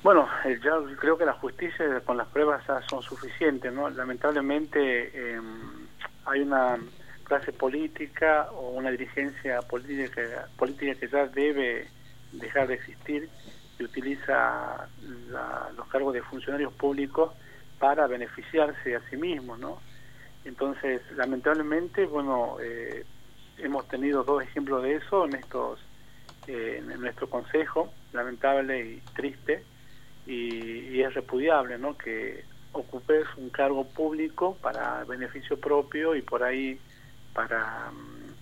Bueno, ya creo que la justicia con las pruebas ya son suficientes, ¿no? Lamentablemente hay una clase política o una dirigencia política que ya debe dejar de existir y utiliza los cargos de funcionarios públicos para beneficiarse a sí mismos, ¿no? Entonces, lamentablemente, bueno, hemos tenido dos ejemplos de eso en nuestro consejo, lamentable y triste. Y es repudiable, ¿no?, que ocupes un cargo público para beneficio propio y por ahí para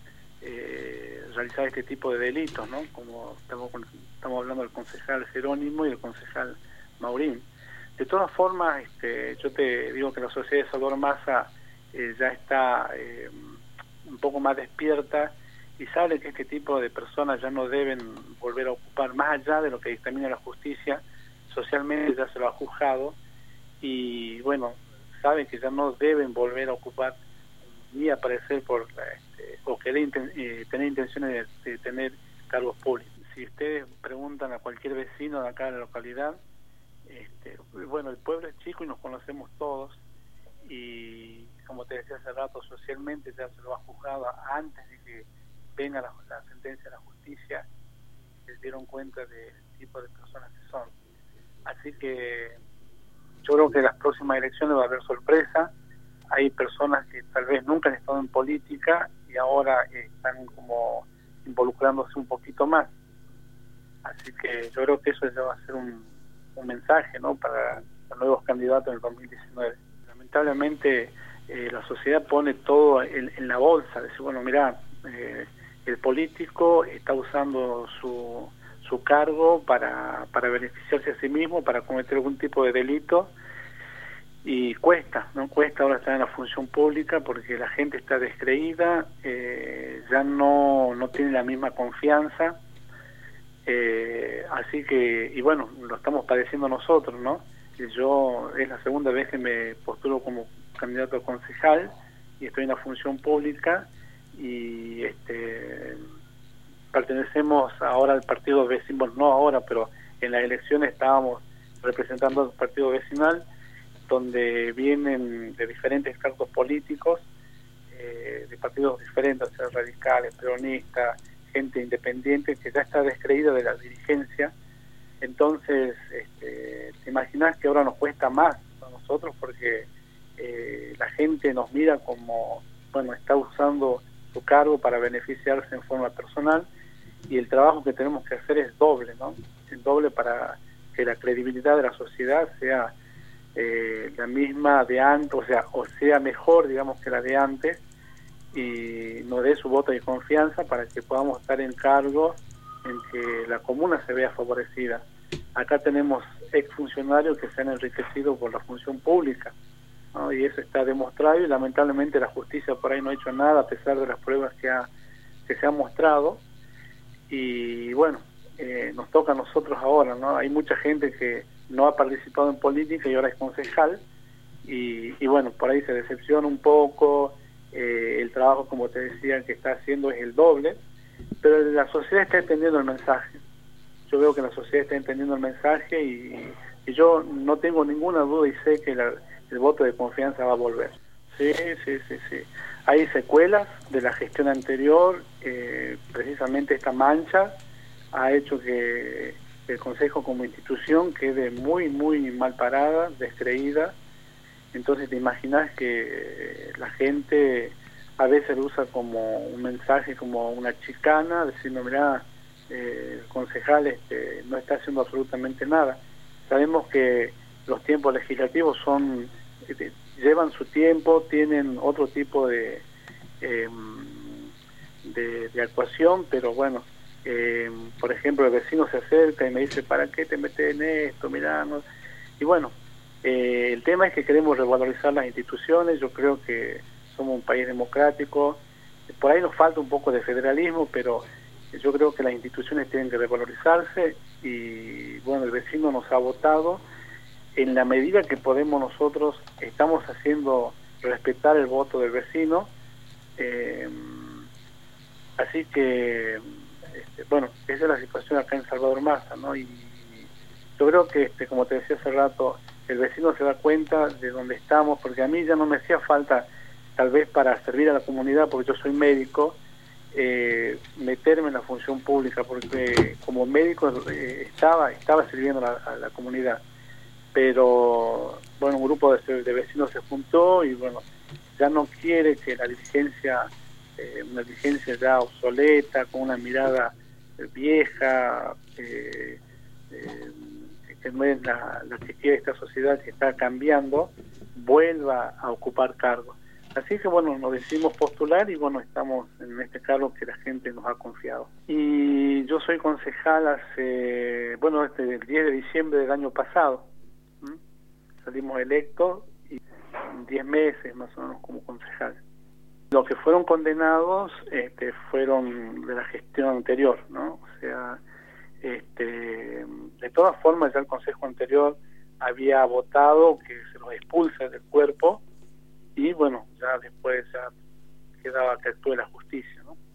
realizar este tipo de delitos, ¿no?, como estamos hablando del concejal Jerónimo y del concejal Maurín. De todas formas, yo te digo que la sociedad de Salvador Massa ya está un poco más despierta y sabe que este tipo de personas ya no deben volver a ocupar, más allá de lo que dictamina la justicia. Socialmente ya se lo ha juzgado y bueno, saben que ya no deben volver a ocupar ni aparecer o querer tener intenciones de tener cargos públicos. Si ustedes preguntan a cualquier vecino de acá de la localidad, bueno, el pueblo es chico y nos conocemos todos y como te decía hace rato, socialmente ya se lo ha juzgado antes de que venga la sentencia de la justicia y se dieron cuenta del tipo de personas que son. Así que yo creo que en las próximas elecciones va a haber sorpresa. Hay personas que tal vez nunca han estado en política y ahora están como involucrándose un poquito más. Así que yo creo que eso ya va a ser un mensaje, ¿no?, para los nuevos candidatos en el 2019. Lamentablemente la sociedad pone todo en la bolsa. Dice, bueno, mirá, el político está usando su cargo para beneficiarse a sí mismo, para cometer algún tipo de delito, y cuesta ahora estar en la función pública porque la gente está descreída, ya no tiene la misma confianza, así que, y bueno, lo estamos padeciendo nosotros, ¿no? Yo es la segunda vez que me postulo como candidato a concejal y estoy en la función pública y pertenecemos ahora al partido vecinal, no ahora, pero en las elecciones estábamos representando al partido vecinal, donde vienen de diferentes cargos políticos, de partidos diferentes, o sea, radicales, peronistas, gente independiente que ya está descreída de la dirigencia. Entonces, te imaginas que ahora nos cuesta más a nosotros porque la gente nos mira como, bueno, está usando su cargo para beneficiarse en forma personal, y el trabajo que tenemos que hacer es doble, ¿no? Es doble para que la credibilidad de la sociedad sea la misma de antes, o sea mejor, digamos, que la de antes, y nos dé su voto de confianza para que podamos estar en cargos en que la comuna se vea favorecida. Acá tenemos exfuncionarios que se han enriquecido por la función pública, ¿no? Y eso está demostrado y lamentablemente la justicia por ahí no ha hecho nada a pesar de las pruebas que se han mostrado. Y bueno, nos toca a nosotros ahora, ¿no? Hay mucha gente que no ha participado en política y ahora es concejal y bueno, por ahí se decepciona un poco, el trabajo, como te decía, que está haciendo es el doble, pero la sociedad está entendiendo el mensaje. Yo veo que la sociedad está entendiendo el mensaje y yo no tengo ninguna duda y sé que el voto de confianza va a volver. Sí. Hay secuelas de la gestión anterior, precisamente esta mancha ha hecho que el Consejo como institución quede muy mal parada, descreída. Entonces te imaginas que la gente a veces lo usa como un mensaje, como una chicana, diciendo, mirá, el concejal no está haciendo absolutamente nada. Sabemos que los tiempos legislativos llevan su tiempo, tienen otro tipo de actuación, pero bueno, por ejemplo, el vecino se acerca y me dice, ¿para qué te metes en esto? Mirá, no. Y bueno, el tema es que queremos revalorizar las instituciones. Yo creo que somos un país democrático, por ahí nos falta un poco de federalismo, pero yo creo que las instituciones tienen que revalorizarse y bueno, el vecino nos ha votado. En la medida que podemos nosotros estamos haciendo respetar el voto del vecino, así que bueno, esa es la situación acá en Salvador Massa, ¿no? Y Yo creo que, como te decía hace rato, el vecino se da cuenta de dónde estamos, porque a mí ya no me hacía falta, tal vez para servir a la comunidad, porque yo soy médico, meterme en la función pública, porque como médico estaba sirviendo a la comunidad. Pero, bueno, un grupo de vecinos se juntó y, bueno, ya no quiere que la dirigencia, una dirigencia ya obsoleta, con una mirada vieja, que no es la que quiere esta sociedad que está cambiando, vuelva a ocupar cargos. Así que, bueno, nos decidimos postular y, bueno, estamos en este cargo que la gente nos ha confiado. Y yo soy concejal hace, bueno, el 10 de diciembre del año pasado. Salimos electos y 10 meses más o menos como concejal. Los que fueron condenados fueron de la gestión anterior, ¿no? O sea, de todas formas ya el consejo anterior había votado que se los expulse del cuerpo y, bueno, ya después ya quedaba que actúe la justicia, ¿no?